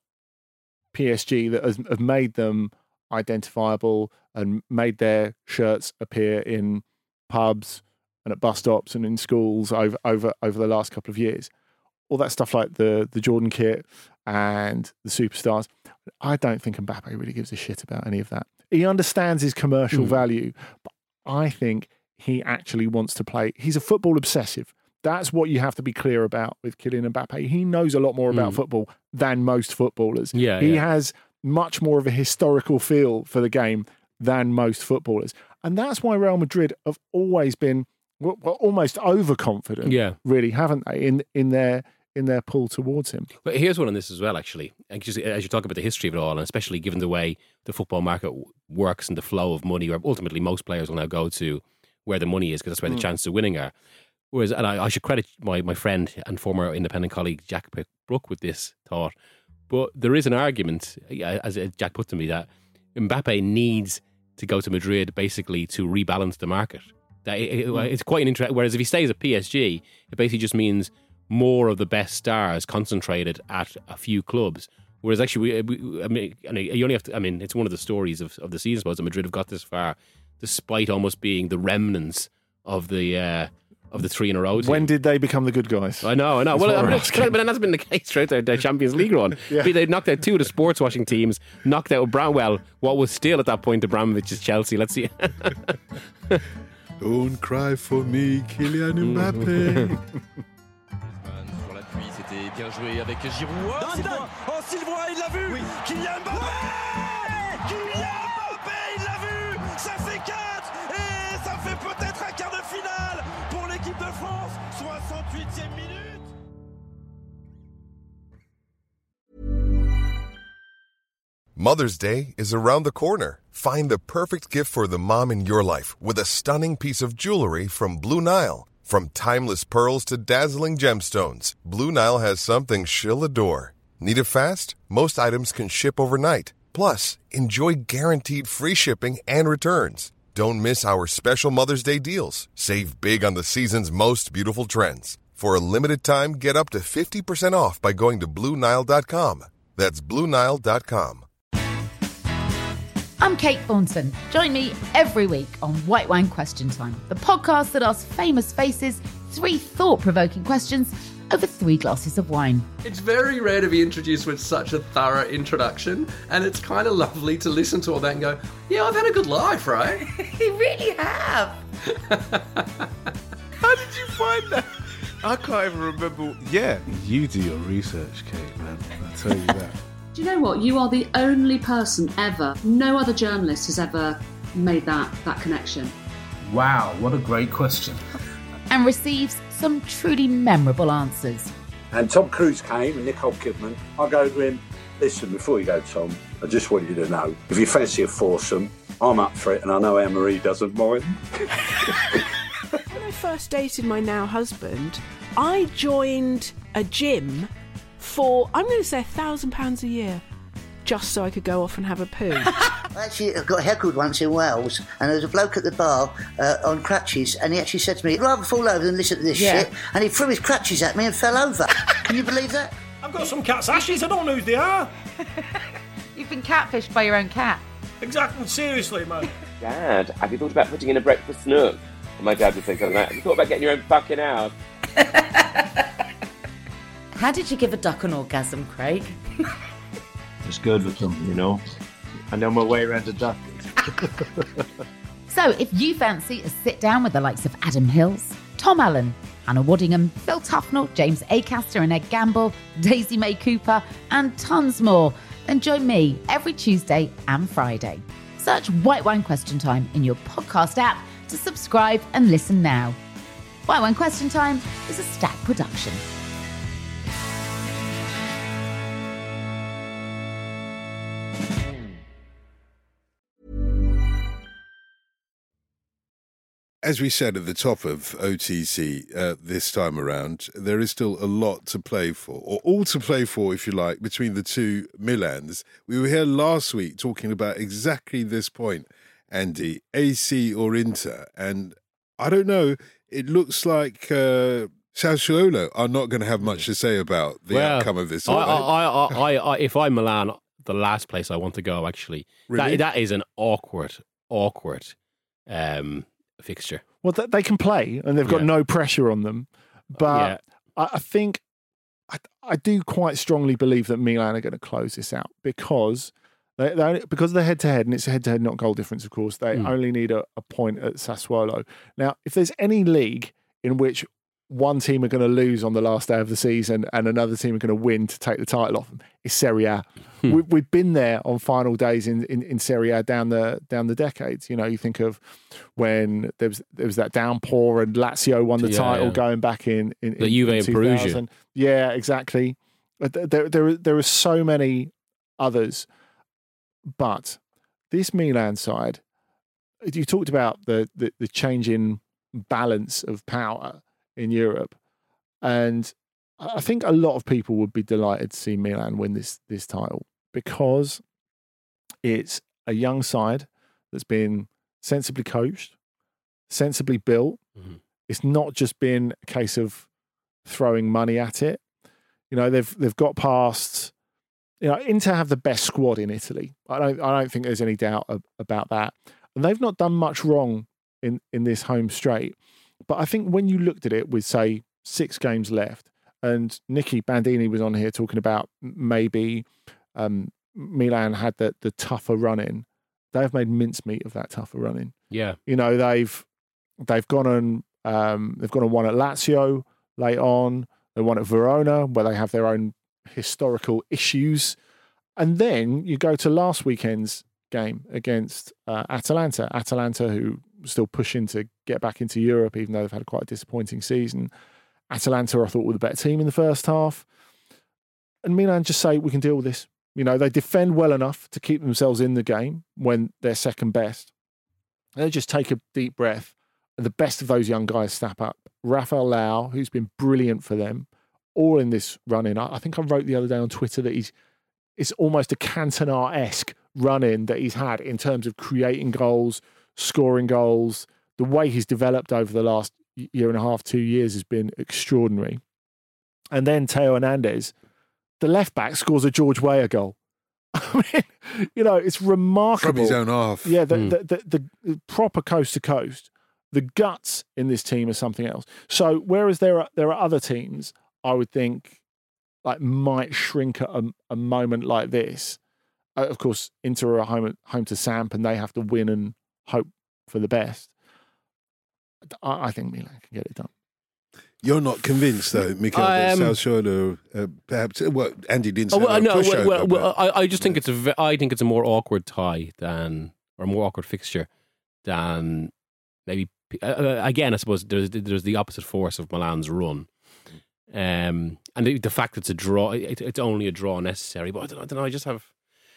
P: P S G that has have made them identifiable and made their shirts appear in pubs and at bus stops and in schools over over over the last couple of years, all that stuff like the the Jordan kit and the superstars, I don't think Mbappe really gives a shit about any of that. He understands his commercial mm. value, but I think he actually wants to play. He's a football obsessive. That's what you have to be clear about with Kylian Mbappe. He knows a lot more about mm. football than most footballers.
O: Yeah,
P: he
O: yeah.
P: has much more of a historical feel for the game than most footballers. And that's why Real Madrid have always been well, almost overconfident,
O: yeah.
P: really, haven't they, in, in their in their pull towards him.
O: But here's one on this as well, actually. As you talk about the history of it all, and especially given the way the football market works and the flow of money, where ultimately most players will now go to where the money is, because that's where mm. the chances of winning are. Whereas, and I, I should credit my, my friend and former independent colleague Jack Brook with this thought, but there is an argument, as Jack put to me, that Mbappe needs to go to Madrid basically to rebalance the market. That it, it, it's quite an interest. Whereas if he stays at P S G, it basically just means more of the best stars concentrated at a few clubs. Whereas actually, we, we, I mean, you only have to. I mean, it's one of the stories of, of the season, I suppose, that Madrid have got this far, despite almost being the remnants of the uh, of the three in a row team.
P: When did they become the good guys?
O: I know, I know.
P: That's
O: Well, I mean,
P: it's,
O: but that's been the case throughout their, their Champions League run.
P: Yeah.
O: They knocked out two of the sports washing teams, knocked out Bramwell, what was still at that point Abramovich's Chelsea. Let's see.
E: Don't cry for me, Kylian Mbappe.
Q: C'était bien joué avec Giroud. Oh, Sylvain, oh, Sylvain, il l'a vu. Oui. Kylian Mbappé, ouais, Kylian Mbappé, il l'a vu. Ça fait quatre et ça fait peut-être un quart de finale pour l'équipe de France. soixante-huitième minute.
R: Mother's Day is around the corner. Find the perfect gift for the mom in your life with a stunning piece of jewelry from Blue Nile. From timeless pearls to dazzling gemstones, Blue Nile has something she'll adore. Need it fast? Most items can ship overnight. Plus, enjoy guaranteed free shipping and returns. Don't miss our special Mother's Day deals. Save big on the season's most beautiful trends. For a limited time, get up to fifty percent off by going to Blue Nile dot com. That's Blue Nile dot com.
C: I'm Kate Thornton. Join me every week on White Wine Question Time, the podcast that asks famous faces three thought-provoking questions over three glasses of wine.
D: It's very rare to be introduced with such a thorough introduction, and it's kind of lovely to listen to all that and go, yeah, I've had a good life, right?
C: You really have.
S: How did you find that? I can't even remember. Yeah, you do your research, Kate, man. I'll tell you that.
F: Do you know what? You are the only person ever, no other journalist has ever made that, that connection.
T: Wow, what a great question.
C: And receives some truly memorable answers.
H: And Tom Cruise came and Nicole Kidman. I go to him, listen, before you go, Tom, I just want you to know, if you fancy a foursome, I'm up for it, and I know Anne-Marie doesn't mind.
I: When I first dated my now husband, I joined a gym for, I'm going to say, a thousand pounds a year, just so I could go off and have a poo.
J: I actually got heckled once in Wales, and there was a bloke at the bar uh, on crutches, and he actually said to me, I'd rather fall over than listen to this
I: Yeah.
J: shit, and he threw his crutches at me and fell over. Can you believe that?
K: I've got some cat's ashes, I don't know who they are.
C: You've been catfished by your own cat.
K: Exactly, seriously, man.
L: Dad, have you thought about putting in a breakfast nook? And my dad would say something like that. Have you thought about getting your own fucking house?
U: How did you give a duck an orgasm, Craig?
G: It's good with them, you know. I know my way around a duck.
C: So if you fancy a sit down with the likes of Adam Hills, Tom Allen, Anna Waddingham, Phil Tufnell, James Acaster and Ed Gamble, Daisy May Cooper, and tons more. And join me every Tuesday and Friday. Search White Wine Question Time in your podcast app to subscribe and listen now. White Wine Question Time is a Stack production.
E: As we said at the top of O T C uh, this time around, there is still a lot to play for, or all to play for, if you like, between the two Milans. We were here last week talking about exactly this point, Andy, A C or Inter. And I don't know, it looks like uh, Sassuolo are not going to have much to say about the
O: well,
E: outcome of this.
O: I, I, I, I, I, if I'm Milan, the last place I want to go, actually.
E: Really?
O: That, that is an awkward, awkward... Um, fixture.
P: Well, th- they can play and they've got
O: Yeah.
P: no pressure on them. But I, I think I, I do quite strongly believe that Milan are going to close this out because they, they only, because they're head to head, and it's a head to head, not goal difference, of course. They
O: Mm.
P: only need a, a point at Sassuolo. Now, if there's any league in which one team are going to lose on the last day of the season and another team are going to win to take the title off them, it's Serie A.
O: Hmm.
P: we, we've been there on final days in, in, in Serie A down the down the decades. You know, you think of when there was there was that downpour and Lazio won the
O: Yeah,
P: title
O: yeah.
P: going back in in,
O: The
P: in,
O: Juve
P: in
O: and
P: two
O: Perugia.
P: thousand. Yeah, exactly. But There there there are so many others, but this Milan side, you talked about the the, the change in balance of power in Europe, and I think a lot of people would be delighted to see Milan win this this title because it's a young side that's been sensibly coached, sensibly built.
O: Mm-hmm.
P: It's not just been a case of throwing money at it. You know, they've they've got past. You know, Inter have the best squad in Italy. I don't I don't think there's any doubt ab- about that, and they've not done much wrong in in this home straight. But I think when you looked at it with, say, six games left, and Nicky Bandini was on here talking about maybe um, Milan had the, the tougher run-in, they've made mincemeat of that tougher run-in.
O: Yeah.
P: You know, they've they've gone and um, they've gone and won at Lazio late on. They won at Verona, where they have their own historical issues. And then you go to last weekend's game against uh, Atalanta. Atalanta, who still pushing to get back into Europe, even though they've had quite a disappointing season. Atalanta, I thought, were the better team in the first half. And Milan just say, we can deal with this. You know, they defend well enough to keep themselves in the game when they're second best. And they just take a deep breath. And the best of those young guys snap up. Rafael Leao, who's been brilliant for them, all in this run-in. I I think I wrote the other day on Twitter that he's it's almost a Cantona-esque run-in that he's had in terms of creating goals, scoring goals. The way he's developed over the last year and a half, two years has been extraordinary. And then Teo Hernandez, the left-back, scores a George Weah goal. I mean, you know, it's remarkable.
E: From his own half.
P: Yeah, the,
E: Mm.
P: the, the, the, the proper coast-to-coast. The guts in this team is something else. So whereas there are there are other teams, I would think, like might shrink at a, a moment like this. Uh, of course, Inter are home home to Samp, and they have to win and hope for the best. I, I think Milan can get it done.
E: You're not convinced, though, Mikel, that
O: Um,
E: Sassuolo, uh, perhaps. Well, Andy didn't say
O: Oh, well,
E: a
O: no, well,
E: pushover,
O: well, well,
E: but-
O: I, I just think it's a ve- I think it's a more awkward tie than or a more awkward fixture than maybe. Uh, again, I suppose there's there's the opposite force of Milan's run, um, and the, the fact it's a draw, it, it's only a draw necessary. But I don't, I don't know. I just have.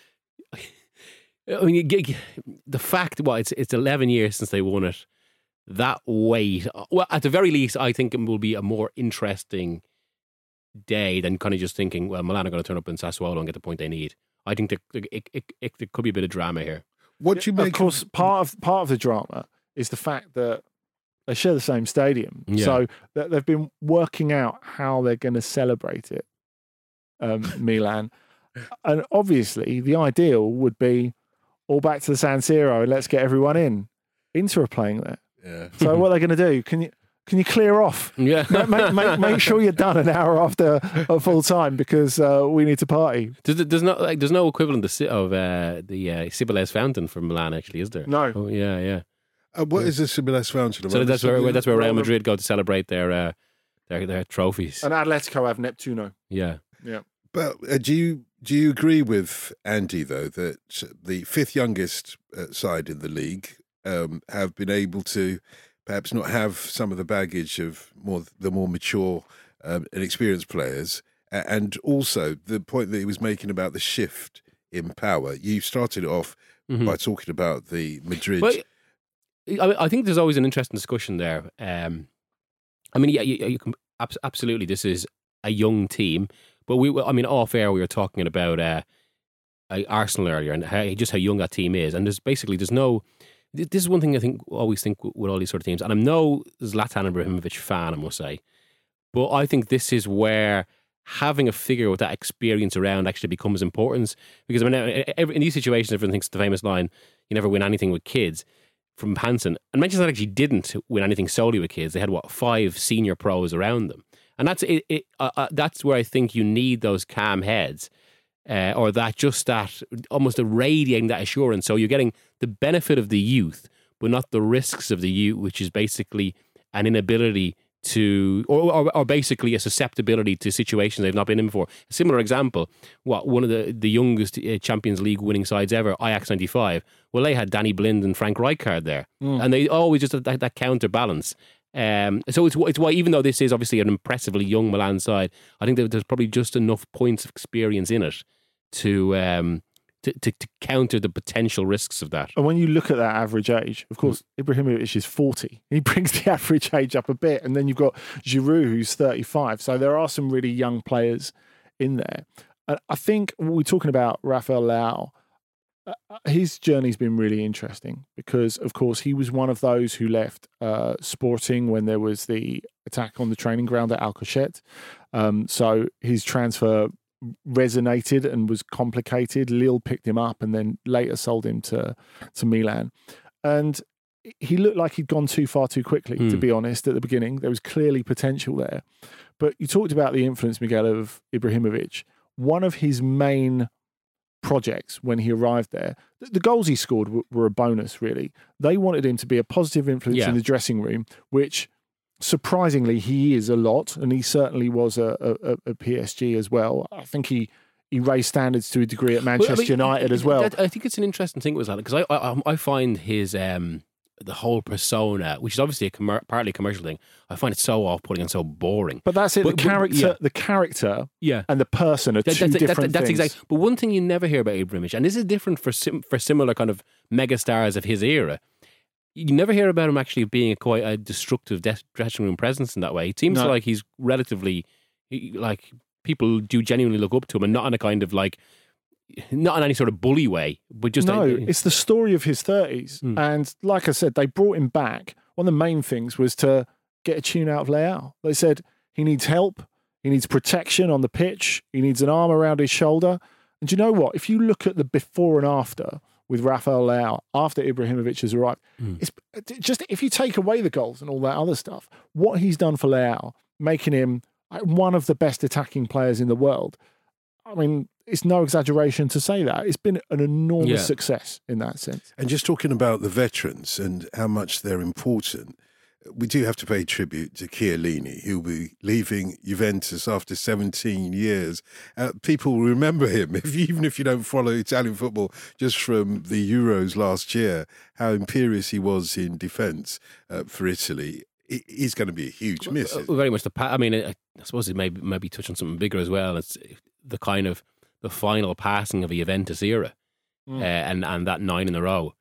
O: I mean, you get- the fact, well, it's it's eleven years since they won it. That weight, well, at the very least, I think it will be a more interesting day than kind of just thinking, well, Milan are going to turn up in Sassuolo and get the point they need. I think that it, it, it, it, there could be a bit of drama here.
E: What do you
P: Of
E: make?
P: course, part of part of the drama is the fact that they share the same stadium,
O: Yeah.
P: so that they've been working out how they're going to celebrate it. Um, Milan, and obviously, the ideal would be all back to the San Siro and let's get everyone in. Inter are playing there,
E: yeah.
P: so what are they going to do? Can you can you clear off?
O: Yeah,
P: make, make, make, make sure you're done an hour after a full time because uh, we need to party.
O: There's, there's no like there's no equivalent of, of uh, the uh, Cibeles fountain for Milan, actually, is there?
P: No.
O: Oh, yeah, yeah.
E: Uh, what is the Cibeles fountain?
O: So
E: Am I
O: that's where
E: understanding
O: that's where Real
E: that?
O: Madrid go to celebrate their uh, their their trophies.
P: And Atletico have Neptuno.
O: Yeah,
P: yeah.
E: But uh, do you do you agree with Andy though that the fifth youngest uh, side in the league um, have been able to perhaps not have some of the baggage of more the more mature um, and experienced players, and also the point that he was making about the shift in power? You started it off mm-hmm. by talking about the Madrid.
O: Well, I, I think there's always an interesting discussion there. Um, I mean, yeah, you, you can, absolutely, this is a young team. But we, I mean, off air, we were talking about uh, Arsenal earlier and how, just how young that team is. And there's basically, there's no, this is one thing I think, always think with all these sort of teams. And I'm no Zlatan Ibrahimovic fan, I must say. But I think this is where having a figure with that experience around actually becomes important. Because I mean, every, in these situations, everyone thinks the famous line, you never win anything with kids, from Hansen. And Manchester United actually didn't win anything solely with kids. They had, what, five senior pros around them. And that's it. it uh, uh, that's where I think you need those calm heads, uh, or that just that almost irradiating that assurance. So you're getting the benefit of the youth, but not the risks of the youth, which is basically an inability to, or, or, or basically a susceptibility to situations they've not been in before. A similar example: what one of the the youngest uh, Champions League winning sides ever, Ajax ninety-five. Well, they had Danny Blind and Frank Rijkaard there, mm. and they always just had that, that counterbalance. Um, so it's it's why, even though this is obviously an impressively young Milan side, I think that there's probably just enough points of experience in it to um to, to, to counter the potential risks of that.
P: And when you look at that average age, of course, mm. Ibrahimovic is forty. He brings the average age up a bit, and then you've got Giroud, who's thirty-five. So there are some really young players in there. And I think when we're talking about Rafael Leao, his journey's been really interesting because, of course, he was one of those who left uh, Sporting when there was the attack on the training ground at Alcochete. Um, so his transfer resonated and was complicated. Lille picked him up and then later sold him to, to Milan. And he looked like he'd gone too far too quickly, mm. to be honest, at the beginning. There was clearly potential there. But you talked about the influence, Miguel, of Ibrahimovic. One of his main projects when he arrived there, the goals he scored were a bonus, really. They wanted him to be a positive influence yeah. in the dressing room, which surprisingly he is a lot, and he certainly was a, a, a P S G as well. I think he he raised standards to a degree at Manchester well, I mean,
O: United
P: as well.
O: I think it's an interesting thing with that, because I, I I find his um the whole persona, which is obviously a commer- partly commercial thing, I find it so off-putting and so boring.
P: But that's it. But, the character, yeah. the character,
O: yeah.
P: and the person are
O: that,
P: two
O: that,
P: different
O: that, that's
P: things.
O: Exactly. But one thing you never hear about Ibrahimovic, and this is different for sim- for similar kind of megastars of his era, you never hear about him actually being a quite a destructive de- dressing room presence in that way. It seems no. like he's relatively he, like people do genuinely look up to him, and not in a kind of like. Not in any sort of bully way, but just...
P: No,
O: a,
P: it's the story of his thirties. Mm. And like I said, they brought him back. One of the main things was to get a tune out of Leao. They said he needs help, he needs protection on the pitch, he needs an arm around his shoulder. And do you know what? If you look at the before and after with Rafael Leao, after Ibrahimovic has arrived, mm. it's just, if you take away the goals and all that other stuff, what he's done for Leao, making him one of the best attacking players in the world, I mean... It's no exaggeration to say that. It's been an enormous yeah. success in that sense.
E: And just talking about the veterans and how much they're important, we do have to pay tribute to Chiellini, who'll be leaving Juventus after seventeen years. Uh, people remember him, if, even if you don't follow Italian football, just from the Euros last year, how imperious he was in defence uh, for Italy. He's going to be a huge miss.
O: Well, very much the. I mean, I suppose it may maybe touch on something bigger as well. It's the kind of the final passing of a Juventus era, mm. uh, and and that nine in a row.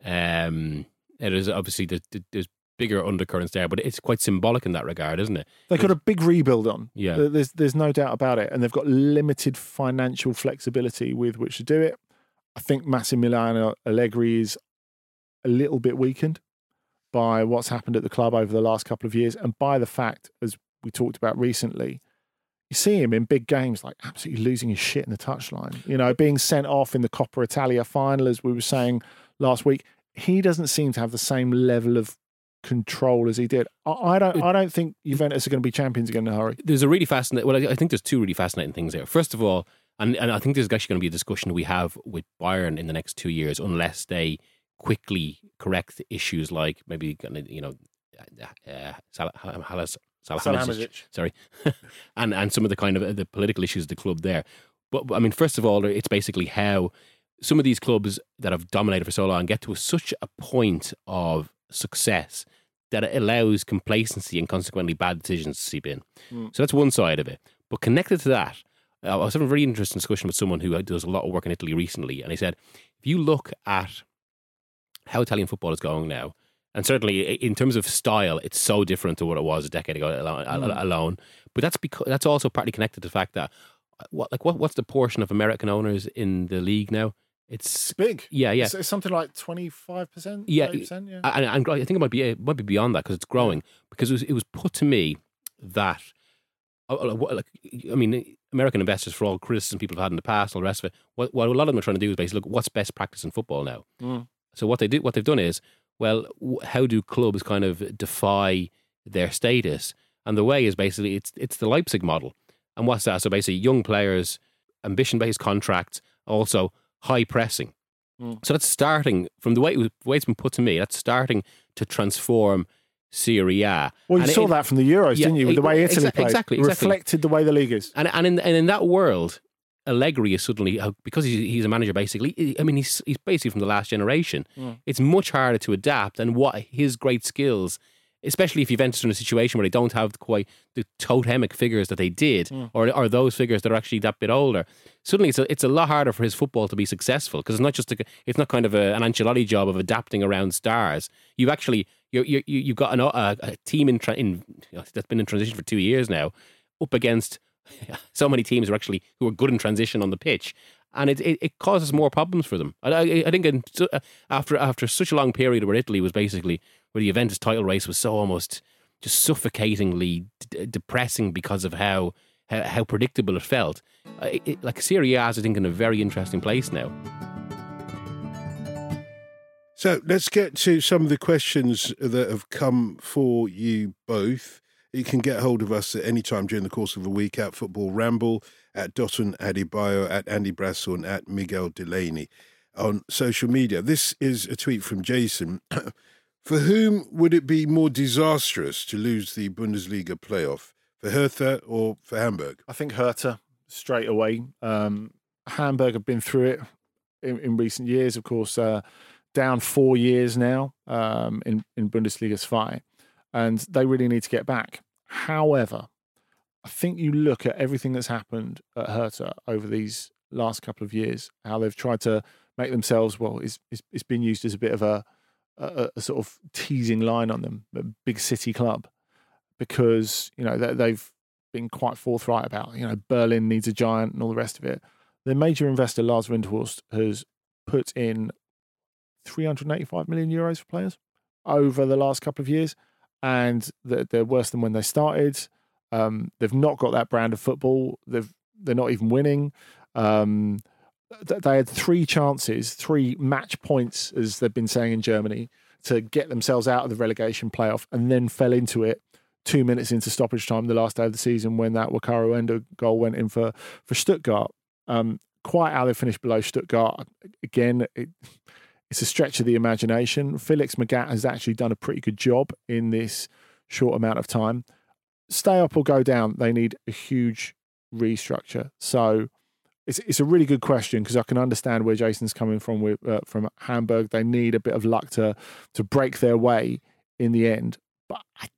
O: Um, it is obviously there's, there's bigger undercurrents there, but it's quite symbolic in that regard, isn't it?
P: They've got a big rebuild on.
O: Yeah,
P: there's there's no doubt about it, and they've got limited financial flexibility with which to do it. I think Massimiliano Allegri is a little bit weakened by what's happened at the club over the last couple of years, and by the fact, as we talked about recently, you see him in big games like absolutely losing his shit in the touchline. You know, being sent off in the Coppa Italia final, as we were saying last week. He doesn't seem to have the same level of control as he did. I, I don't. I don't think Juventus are going to be champions again in a hurry.
O: There's a really fascinating. Well, I, I think there's two really fascinating things there. First of all, and and I think there's actually going to be a discussion we have with Bayern in the next two years, unless they quickly correct issues like maybe you know uh, Salah, Salihamidzic, sorry, and and some of the kind of the political issues of the club there. But I mean, first of all, it's basically how some of these clubs that have dominated for so long get to a, such a point of success that it allows complacency and consequently bad decisions to seep in. Mm. So that's one side of it. But connected to that, I was having a very interesting discussion with someone who does a lot of work in Italy recently, and he said, if you look at how Italian football is going now, and certainly in terms of style, it's so different to what it was a decade ago alone. Mm. alone. But that's because that's also partly connected to the fact that what like what what's the portion of American owners in the league now? It's
P: big.
O: Yeah, yeah.
P: It's, it's something like twenty-five percent,
O: yeah,
P: thirty percent, yeah.
O: And, and I think it might be it might be beyond that because it's growing. Because it was it was put to me that like I mean, American investors, for all criticism people have had in the past, all the rest of it, what, what a lot of them are trying to do is basically look what's best practice in football now.
P: Mm.
O: So what they do, what they've done is, well, how do clubs kind of defy their status? And the way is basically it's it's the Leipzig model. And what's that? So basically, young players, ambition-based contracts, also high pressing. Mm. So that's starting from the way, it was, the way it's been put to me. That's starting to transform Serie A.
P: Well, you
O: and
P: saw
O: it,
P: that from the Euros,
O: yeah,
P: didn't you? With the way Italy
O: exa-
P: played,
O: exactly,
P: it
O: exactly.
P: reflected the way the league is.
O: And and in and in that world, Allegri is suddenly, because he's, he's a manager basically, I mean, he's he's basically from the last generation.
P: Mm.
O: It's much harder to adapt, and what his great skills, especially if you've entered in a situation where they don't have quite the totemic figures that they did,
P: Mm.
O: or or those figures that are actually that bit older. Suddenly, it's a, it's a lot harder for his football to be successful because it's not just a, it's not kind of a, an Ancelotti job of adapting around stars. You've actually you you you've got an, a, a team in, tra- in you know, that's been in transition for two years now, up against so many teams who are actually who are good in transition on the pitch, and it it, it causes more problems for them. I, I, I think in, after after such a long period where Italy was basically where the Juventus title race was so almost just suffocatingly d- depressing because of how, how how predictable it felt. It, it, like Serie A is, I think, in a very interesting place now.
E: So let's get to some of the questions that have come for you both. You can get hold of us at any time during the course of a week at Football Ramble, at Dotun Adebayo, at Andy Brassel, and at Miguel Delaney on social media. This is a tweet from Jason. For whom would it be more disastrous to lose the Bundesliga playoff? For Hertha or for Hamburg?
P: I think Hertha straight away. Um, Hamburg have been through it in, in recent years, of course, uh, down four years now um, in, in Bundesliga zwei, and they really need to get back. However, I think you look at everything that's happened at Hertha over these last couple of years, how they've tried to make themselves, well, it's, it's, it's been used as a bit of a A, a sort of teasing line on them, a big city club, because you know they, they've been quite forthright about you know Berlin needs a giant and all the rest of it. The major investor Lars Windhorst has put in three hundred eighty-five million euros for players over the last couple of years, and they're, they're worse than when they started. Um, they've not got that brand of football. They've they're not even winning. Um, They had three chances, three match points, as they've been saying in Germany, to get themselves out of the relegation playoff, and then fell into it two minutes into stoppage time the last day of the season when that Wakaru Endo goal went in for, for Stuttgart. Um, quite how they finished below Stuttgart. Again, it, it's a stretch of the imagination. Felix Magath has actually done a pretty good job in this short amount of time. Stay up or go down, they need a huge restructure. So It's it's a really good question because I can understand where Jason's coming from with uh, from Hamburg. They need a bit of luck to to break their way in the end. But I,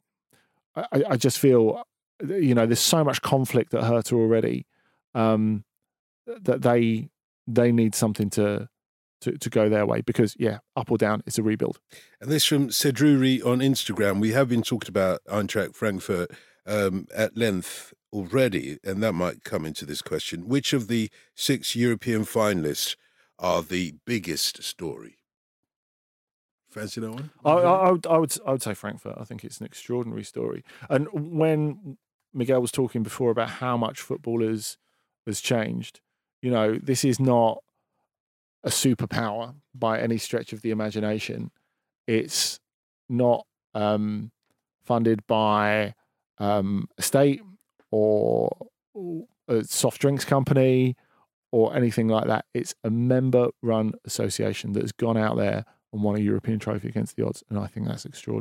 P: I, I just feel, you know, there's so much conflict at Hertha already um, that they they need something to, to to go their way because, yeah, up or down, it's a rebuild.
E: And this from Cedruri on Instagram. We have been talking about Eintracht Frankfurt um, at length already, and that might come into this question. Which of the six European finalists are the biggest story? Fancy that one?
P: I, I, I, would, I would I would say Frankfurt. I think it's an extraordinary story. And when Miguel was talking before about how much football has, has changed, you know, this is not a superpower by any stretch of the imagination. It's not um, funded by um, a state or a soft drinks company or anything like that. It's a member-run association that has gone out there and won a European trophy against the odds, and I think that's extraordinary.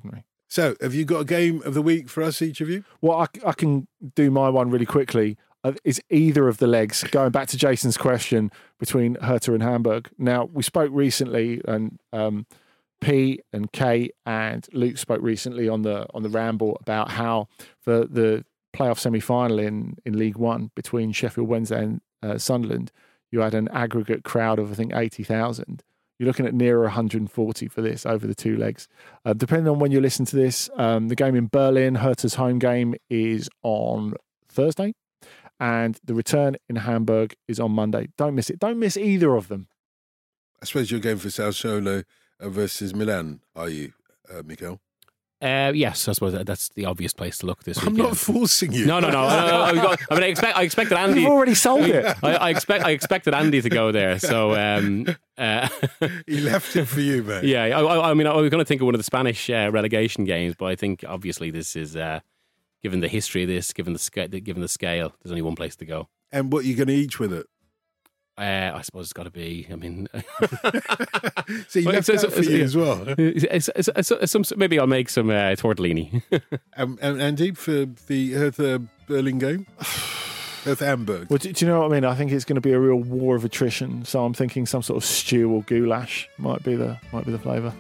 E: So, have you got a game of the week for us, each of you?
P: Well, I, I can do my one really quickly. Uh, is either of the legs, going back to Jason's question, between Hertha and Hamburg. Now, we spoke recently, and um, P and Kate and Luke spoke recently on the on the Ramble about how for the playoff semi-final in, in League One between Sheffield Wednesday and uh, Sunderland, you had an aggregate crowd of, I think, eighty thousand. You're looking at nearer one hundred forty for this over the two legs. Uh, depending on when you listen to this, um, the game in Berlin, Hertha's home game, is on Thursday. And the return in Hamburg is on Monday. Don't miss it. Don't miss either of them.
E: I suppose you're going for Sassuolo versus Milan, are you, uh, Mikael?
O: Uh, yes, I suppose that's the obvious place to look this week.
E: I'm not forcing you.
O: No, no, no. I, I, I mean, I expect. I expected Andy.
P: You've already sold it.
O: I, I expect. I expected Andy to go there. So um, uh,
E: he left it for you, mate.
O: Yeah. I, I mean, I was going to think of one of the Spanish uh, relegation games, but I think obviously this is, uh, given the history of this, given the scale, given the scale, there's only one place to go.
E: And what are you going to eat with it?
O: Uh, I suppose it's got to be. I mean,
E: so you left
O: it's,
E: that for you
O: yeah.
E: as well.
O: It's, it's, it's, it's some, maybe I'll make some uh, tortellini.
E: um, and Andy, for the Hertha Berlin game, Hertha Hamburg.
P: Well, do, do you know what I mean? I think it's going to be a real war of attrition. So I'm thinking some sort of stew or goulash might be the might be the flavour.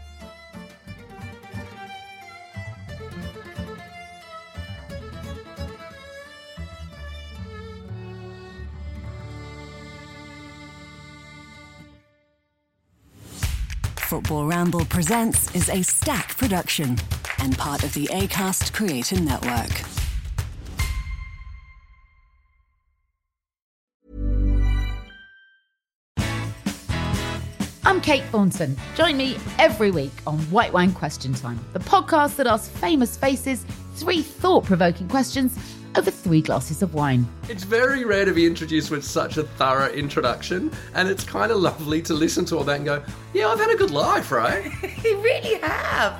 A: Football Ramble Presents is a Stack production and part of the Acast Creator Network.
C: I'm Kate Thornton. Join me every week on White Wine Question Time, the podcast that asks famous faces three thought-provoking questions over three glasses of wine.
D: It's very rare to be introduced with such a thorough introduction, and it's kind of lovely to listen to all that and go, yeah, I've had a good life, right?
U: You really have.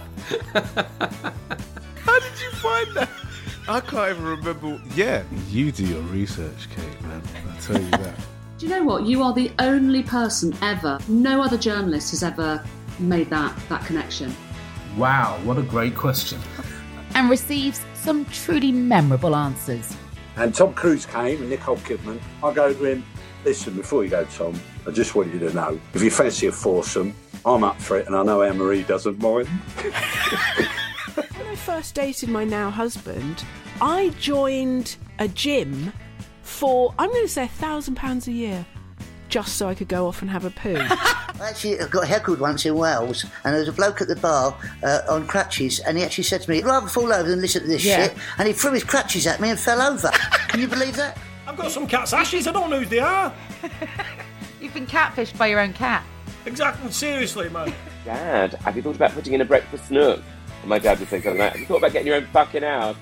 S: How did you find that? I can't even remember. Yeah, you do your research, Kate, man. I tell you that.
F: Do you know what? You are the only person ever, no other journalist has ever made that, that connection.
T: Wow, what a great question.
C: And receives some truly memorable answers.
H: And Tom Cruise came and Nicole Kidman. I go to him, listen, before you go, Tom, I just want you to know, if you fancy a foursome, I'm up for it, and I know Anne-Marie doesn't mind.
I: When I first dated my now husband, I joined a gym for, I'm going to say, a thousand pounds a year, just so I could go off and have a poo.
J: I actually got heckled once in Wales, and there was a bloke at the bar uh, on crutches, and he actually said to me, I'd rather fall over than listen to this
U: Yeah.
J: shit, and he threw his crutches at me and fell over. Can you believe that?
K: I've got some cat's ashes, I don't know who they are.
C: You've been catfished by your own cat.
K: Exactly, seriously, man.
L: Dad, have you thought about putting in a breakfast nook? And my dad would say something like that. Have you thought about getting your own fucking house?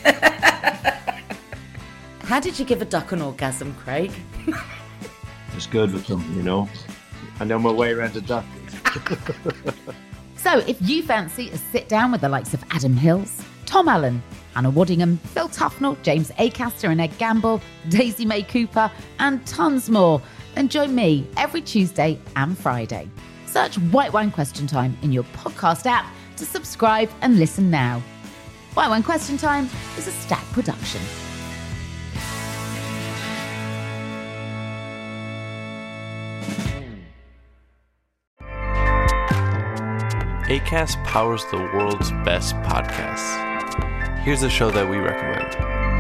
U: How did you give a duck an orgasm, Craig?
G: It's good with them, you know. I know my way around a duck.
C: So if you fancy a sit down with the likes of Adam Hills, Tom Allen, Hannah Waddingham, Phil Tufnell, James Acaster and Ed Gamble, Daisy May Cooper, and tons more, then join me every Tuesday and Friday. Search White Wine Question Time in your podcast app to subscribe and listen now. White Wine Question Time is a Stack production.
M: Acast powers the world's best podcasts. Here's a show that we recommend.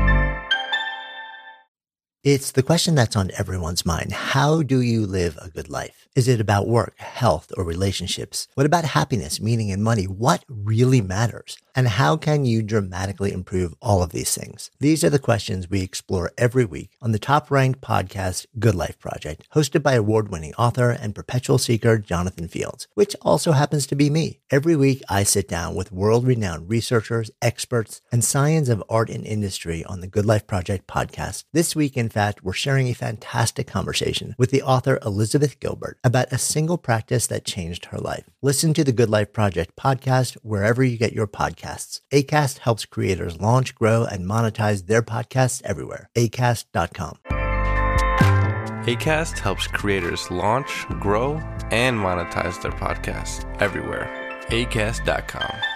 V: It's the question that's on everyone's mind. How do you live a good life? Is it about work, health, or relationships? What about happiness, meaning, and money? What really matters? And how can you dramatically improve all of these things? These are the questions we explore every week on the top-ranked podcast, Good Life Project, hosted by award-winning author and perpetual seeker Jonathan Fields, which also happens to be me. Every week, I sit down with world-renowned researchers, experts, and science of art and industry on the Good Life Project podcast. This week, in fact, we're sharing a fantastic conversation with the author Elizabeth Gilbert about a single practice that changed her life. Listen to the Good Life Project podcast wherever you get your podcasts. Acast helps creators launch, grow, and monetize their podcasts everywhere. acast dot com.
M: Acast helps creators launch, grow, and monetize their podcasts everywhere. acast dot com.